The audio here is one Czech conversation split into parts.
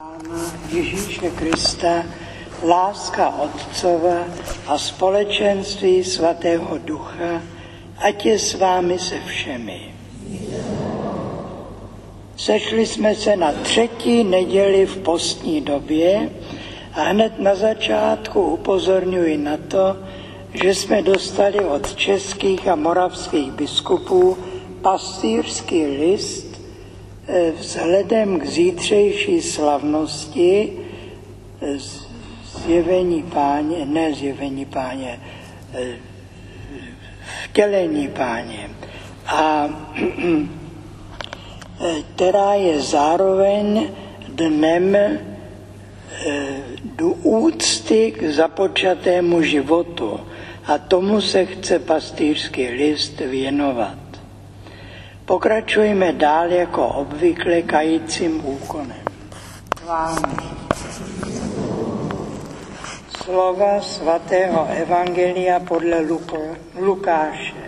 Ježíše Krista, láska Otcova a společenství Svatého Ducha, ať je s vámi se všemi. Sešli jsme se na 3. neděli v postní době a hned na začátku upozorňuji na to, že jsme dostali od českých a moravských biskupů pastýřský list vzhledem k zítřejší slavnosti vtělení Páně, a která je zároveň dnem úcty k započatému životu, a tomu se chce pastýřský list věnovat. Pokračujeme dál jako obvykle kajícím úkonem. Slova svatého evangelia podle Lukáše.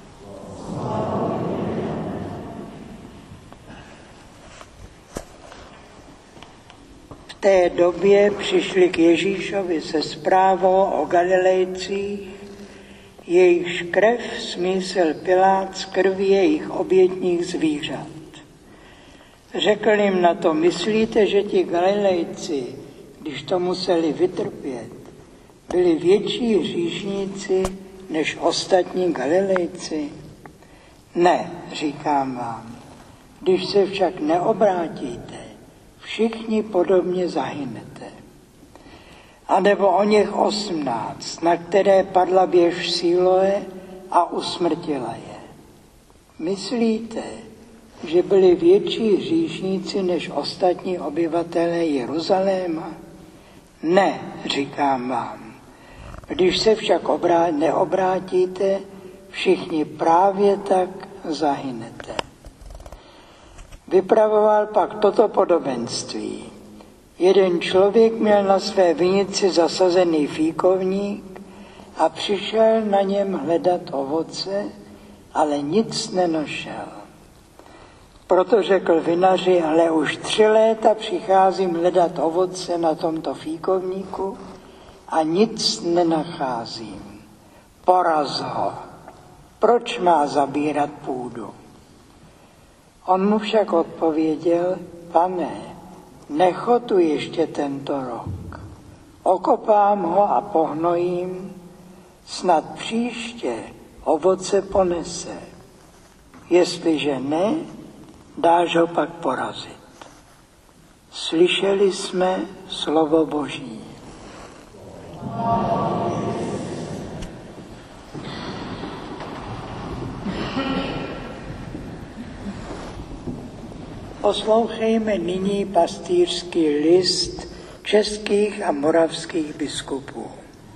V té době přišli k Ježíšovi se zprávou o Galilejcích, jejichž krev smísil Pilát z krví jejich obětních zvířat. Řekl jim na to: myslíte, že ti Galilejci, když to museli vytrpět, byli větší hříšníci než ostatní Galilejci? Ne, říkám vám, když se však neobrátíte, všichni podobně zahynete. A nebo o něch 18, na které padla věž Siloe a usmrtila je. Myslíte, že byli větší hříšníci než ostatní obyvatelé Jeruzaléma? Ne, říkám vám. Když se však neobrátíte, všichni právě tak zahynete. Vypravoval pak toto podobenství. Jeden člověk měl na své vinici zasazený fíkovník a přišel na něm hledat ovoce, ale nic nenašel. Proto řekl vinaři: hle, už 3 léta přicházím hledat ovoce na tomto fíkovníku a nic nenacházím. Poraz ho. Proč má zabírat půdu? On mu však odpověděl: Pane, necho tu ještě tento rok. Okopám ho a pohnojím, snad příště ovoce ponese. Jestliže ne, dáš ho pak porazit. Slyšeli jsme slovo Boží. Poslouchejme nyní pastýřský list českých a moravských biskupů.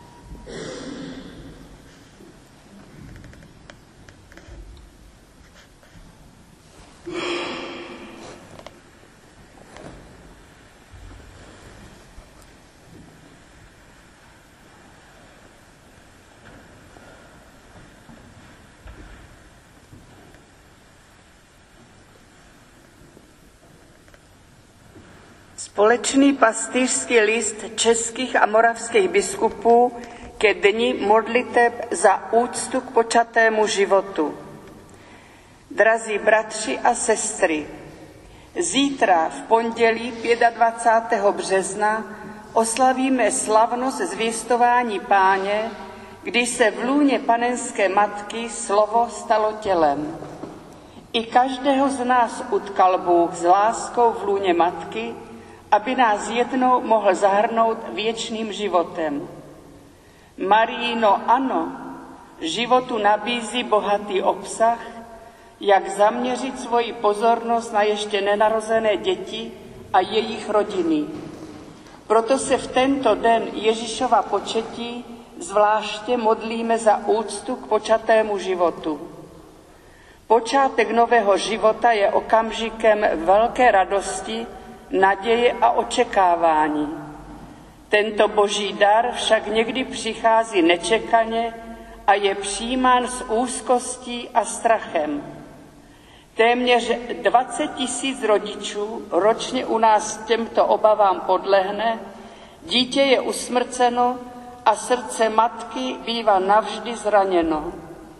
Společný pastýřský list českých a moravských biskupů ke dni modliteb za úctu k počatému životu. Drazí bratři a sestry, zítra v pondělí 25. března oslavíme slavnost zvěstování Páně, kdy se v lůně panenské matky slovo stalo tělem. I každého z nás utkal Bůh s láskou v lůně matky, aby nás jednou mohl zahrnout věčným životem. Marijino ano, životu nabízí bohatý obsah, jak zaměřit svoji pozornost na ještě nenarozené děti a jejich rodiny. Proto se v tento den Ježíšova početí zvláště modlíme za úctu k počatému životu. Počátek nového života je okamžikem velké radosti, naděje a očekávání. Tento boží dar však někdy přichází nečekaně a je přijímán s úzkostí a strachem. Téměř 20 000 rodičů ročně u nás těmto obavám podlehne, dítě je usmrceno a srdce matky bývá navždy zraněno.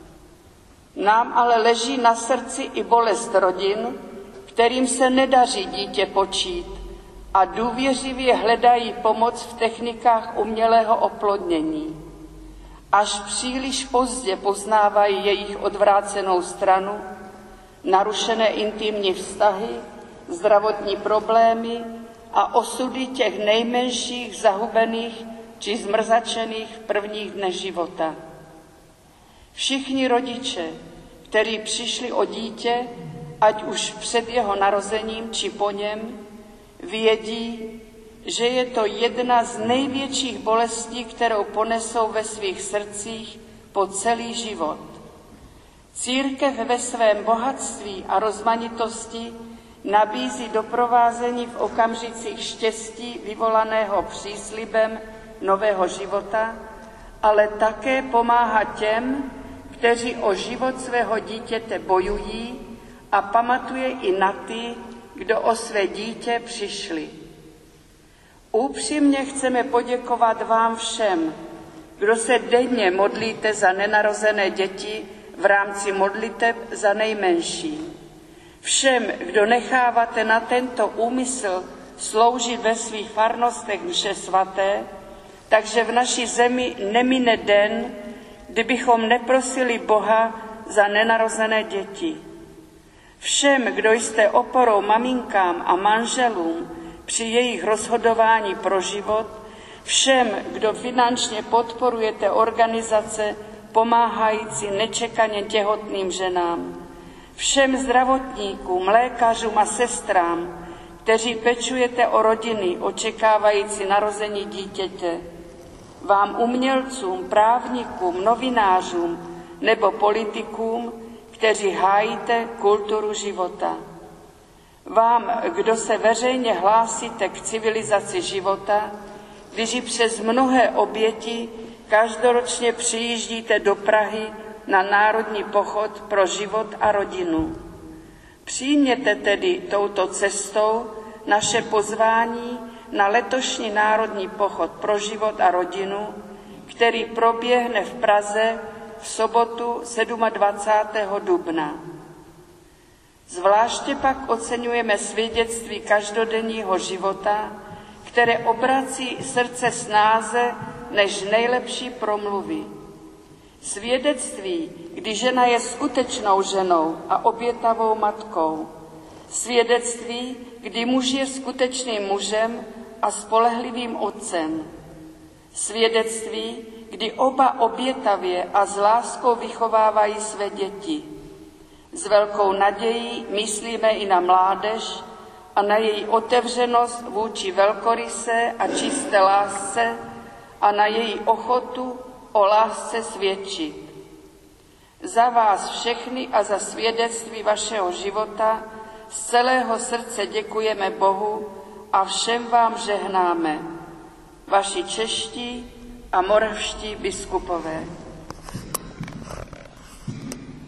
Nám ale leží na srdci i bolest rodin, kterým se nedaří dítě počít a důvěřivě hledají pomoc v technikách umělého oplodnění. Až příliš pozdě poznávají jejich odvrácenou stranu, narušené intimní vztahy, zdravotní problémy a osudy těch nejmenších zahubených či zmrzačených v prvních dnech života. Všichni rodiče, kteří přišli o dítě, ať už před jeho narozením či po něm, vědí, že je to jedna z největších bolestí, kterou ponesou ve svých srdcích po celý život. Církev ve svém bohatství a rozmanitosti nabízí doprovázení v okamžicích štěstí vyvolaného příslibem nového života, ale také pomáhá těm, kteří o život svého dítěte bojují, a pamatuje i na ty, kdo o své dítě přišli. Upřímně chceme poděkovat vám všem, kdo se denně modlíte za nenarozené děti v rámci modliteb za nejmenší. Všem, kdo necháváte na tento úmysl sloužit ve svých farnostech mše svaté, takže v naší zemi nemine den, kdybychom neprosili Boha za nenarozené děti. Všem, kdo jste oporou maminkám a manželům při jejich rozhodování pro život, všem, kdo finančně podporujete organizace pomáhající nečekaně těhotným ženám, všem zdravotníkům, lékařům a sestrám, kteří pečujete o rodiny očekávající narození dítěte, vám umělcům, právníkům, novinářům nebo politikům, kteří hájíte kulturu života. Vám, kdo se veřejně hlásíte k civilizaci života, když přes mnohé oběti každoročně přijíždíte do Prahy na národní pochod pro život a rodinu. Přijměte tedy touto cestou naše pozvání na letošní národní pochod pro život a rodinu, který proběhne v Praze v sobotu 27. dubna. Zvláště pak oceňujeme svědectví každodenního života, které obrací srdce snáze než nejlepší promluvy. Svědectví, kdy žena je skutečnou ženou a obětavou matkou. Svědectví, kdy muž je skutečným mužem a spolehlivým otcem. Svědectví, kdy oba obětavě a s láskou vychovávají své děti. S velkou nadějí myslíme i na mládež a na její otevřenost vůči velkorysé a čisté lásce a na její ochotu o lásce svědčit. Za vás všechny a za svědectví vašeho života z celého srdce děkujeme Bohu a všem vám žehnáme. Vaši čeští a moravští biskupové.